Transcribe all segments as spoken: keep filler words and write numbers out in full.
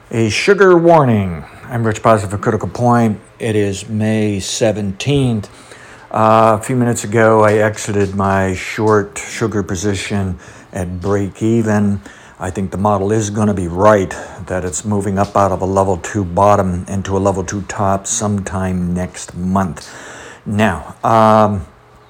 A sugar warning. I'm Rich Positive for Critical Point. It is May seventeenth. Uh, a few minutes ago, I exited my short sugar position at break even. I think the model is going to be right, that it's moving up out of a level two bottom into a level two top sometime next month. Now, um,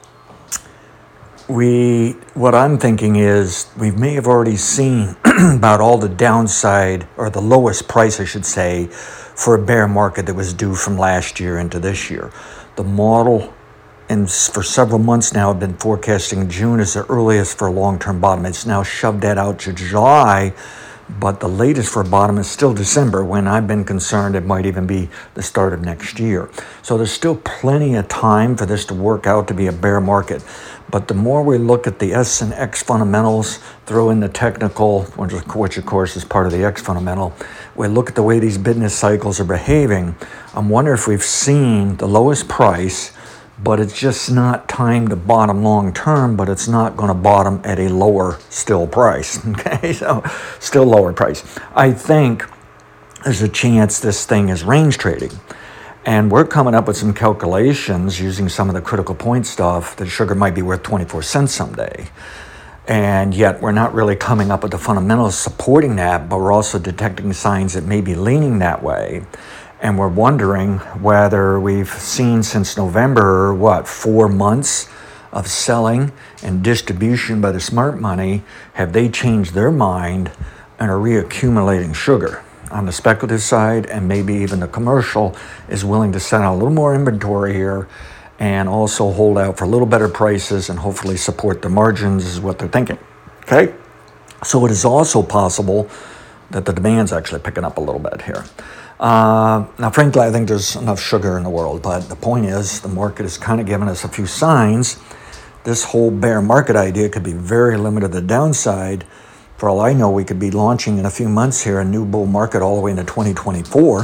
we what I'm thinking is we may have already seen about all the downside, or the lowest price, I should say, for a bear market that was due from last year into this year. The model, and for several months now, have been forecasting June as the earliest for a long-term bottom. It's now shoved that out to July, but the latest for a bottom is still December, when I've been concerned it might even be the start of next year. So there's still plenty of time for this to work out to be a bear market. But the more we look at the S and X fundamentals, throw in the technical, which of course is part of the X fundamental, we look at the way these business cycles are behaving, I'm wondering if we've seen the lowest price, but it's just not time to bottom long term, but it's not going to bottom at a lower still price. Okay, so still lower price. I think there's a chance this thing is range trading. And we're coming up with some calculations using some of the critical point stuff that sugar might be worth twenty-four cents someday. And yet we're not really coming up with the fundamentals supporting that, but we're also detecting signs that may be leaning that way. And we're wondering whether we've seen since November, what, four months of selling and distribution by the smart money, have they changed their mind and are reaccumulating sugar? On the speculative side, and maybe even the commercial, is willing to send out a little more inventory here and also hold out for a little better prices and hopefully support the margins, is what they're thinking. Okay? So it is also possible that the demand's actually picking up a little bit here. Uh, now, frankly, I think there's enough sugar in the world, but the point is the market is kind of giving us a few signs. This whole bear market idea could be very limited to the downside. For all I know, we could be launching in a few months here a new bull market all the way into twenty twenty-four.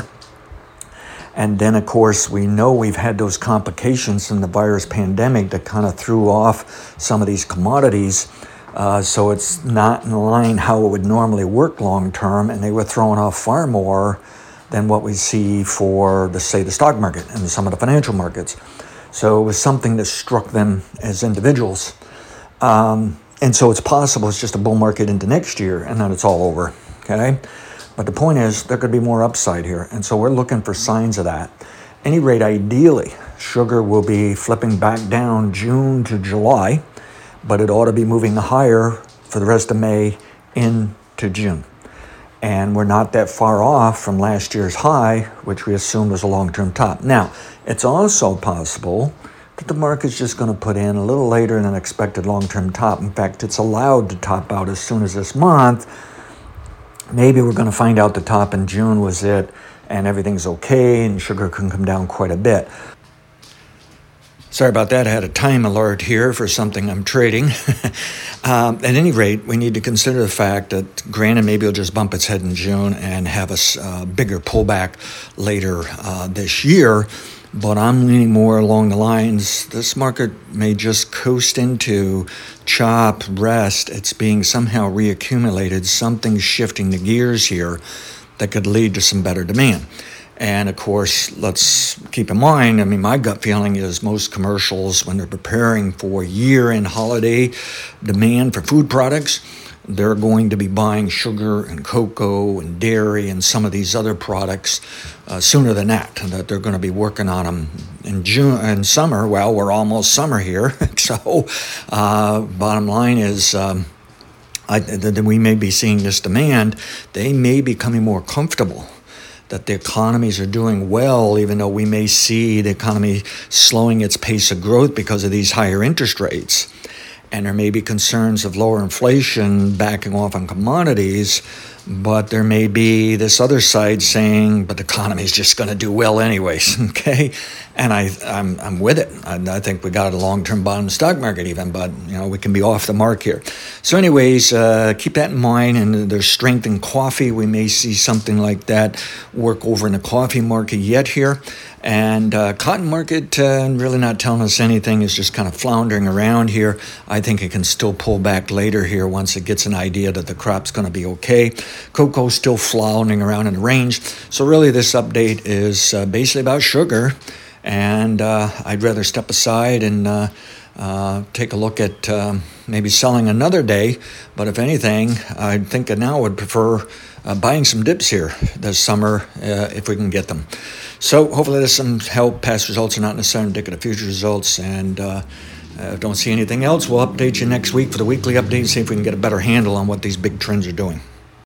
And then, of course, we know we've had those complications in the virus pandemic that kind of threw off some of these commodities. Uh, so it's not in line how it would normally work long term, and they were throwing off far more than what we see for, the, say, the stock market and some of the financial markets. So it was something that struck them as individuals. Um, And so it's possible it's just a bull market into next year and then it's all over, okay? But the point is there could be more upside here. And so we're looking for signs of that. At any rate, ideally, sugar will be flipping back down June to July, but it ought to be moving higher for the rest of May into June. And we're not that far off from last year's high, which we assumed was a long-term top. Now, it's also possible that the market's just going to put in a little later than expected long-term top. In fact, it's allowed to top out as soon as this month. Maybe we're going to find out the top in June was it, and everything's okay, and sugar can come down quite a bit. Sorry about that. I had a time alert here for something I'm trading. um, at any rate, we need to consider the fact that, granted, maybe it'll just bump its head in June and have a uh, bigger pullback later uh, this year. But I'm leaning more along the lines, this market may just coast into chop, rest. It's being somehow reaccumulated. Something's shifting the gears here that could lead to some better demand. And of course, let's keep in mind, I mean, my gut feeling is most commercials, when they're preparing for year-end holiday demand for food products, they're going to be buying sugar and cocoa and dairy and some of these other products uh, sooner than that, and that they're going to be working on them in June and summer. Well, we're almost summer here. so uh, bottom line is um, I, that we may be seeing this demand. They may be becoming more comfortable that the economies are doing well, even though we may see the economy slowing its pace of growth because of these higher interest rates. And there may be concerns of lower inflation backing off on commodities, but there may be this other side saying, but the economy is just going to do well anyways, okay? And I, I'm, I'm with it. I, I think we got a long-term bottom stock market even, but, you know, we can be off the mark here. So anyways, uh, keep that in mind, and there's strength in coffee. We may see something like that work over in the coffee market yet here. And uh, cotton market uh, really not telling us anything. It's just kind of floundering around here. I think it can still pull back later here once it gets an idea that the crop's going to be okay. Cocoa still floundering around in the range. So really this update is uh, basically about sugar. And uh, I'd rather step aside and uh, uh, take a look at um, maybe selling another day. But if anything, I think I now would prefer uh, buying some dips here this summer uh, if we can get them. So hopefully there's some help. Past results are not necessarily indicative of future results. And uh, uh, don't see anything else. We'll update you next week for the weekly update and see if we can get a better handle on what these big trends are doing.